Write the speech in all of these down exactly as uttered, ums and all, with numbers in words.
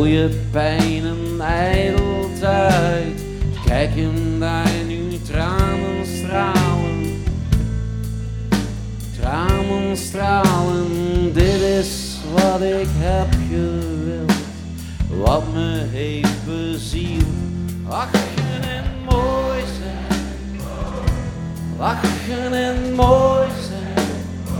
je pijn en ijdeltijd. Kijk in daar nu tranen stralen. Tranen stralen, dit is wat ik heb gewild. Wat me heeft bezield. Lachen en mooi zijn. Lachen en mooi zijn.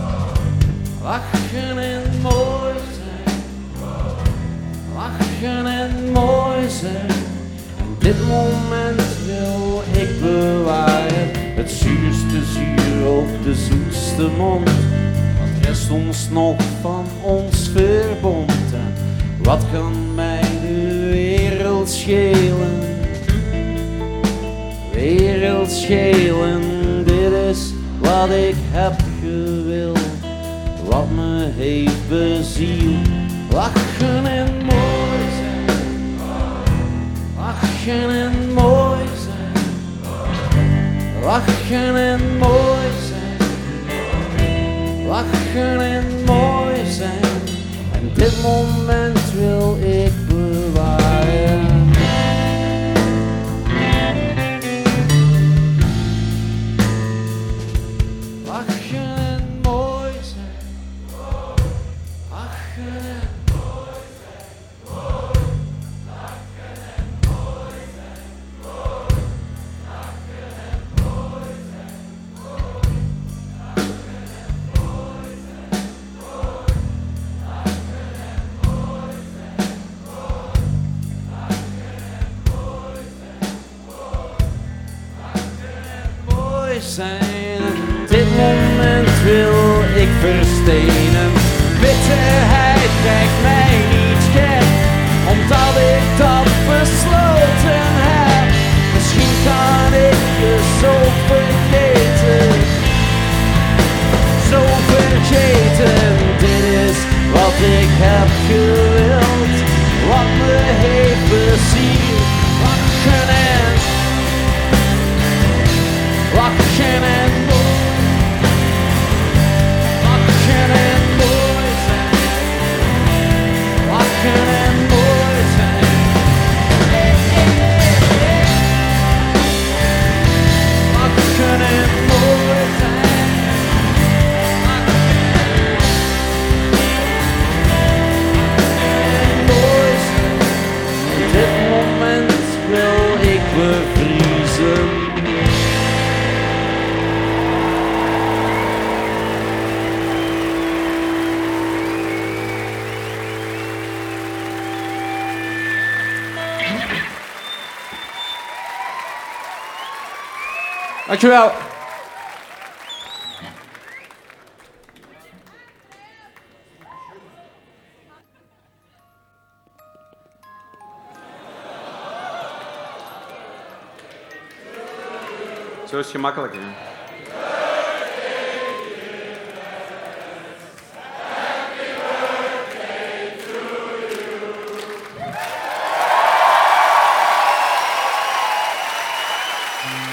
Lachen en mooi zijn. Lachen en mooi zijn. En dit moment wil ik bewaren. Het zuurste zuur op de zoetste mond. Wat rest ons nog van ons verbond? En wat kan mij de wereld schelen? Wereld schelen, dit is wat ik heb gewild. Wat me heeft bezield. Lachen en mooi zijn. Lachen en mooi zijn. Lachen en mooi zijn. Lachen en mooi zijn. En dit moment wil ik bewaren. Lachen en mooi zijn. Lachen en mooi zijn. Lachen en mooi zijn. Lachen en mooi zijn. Zijn. Dit moment wil ik verstenen. Bitterheid krijgt mij niet gek, omdat ik dat besloten heb. Misschien kan ik je zo vergeten. Zo vergeten. Dit is wat ik heb gewild. Wat me heeft bezield. Lachen en Lachen en mooi, lachen en mooi zijn, lachen en mooi zijn, lachen en mooi zijn, lachen en mooi zijn. Op dit moment wil ik bevriezen. Dankjewel. Zo is het gemakkelijker.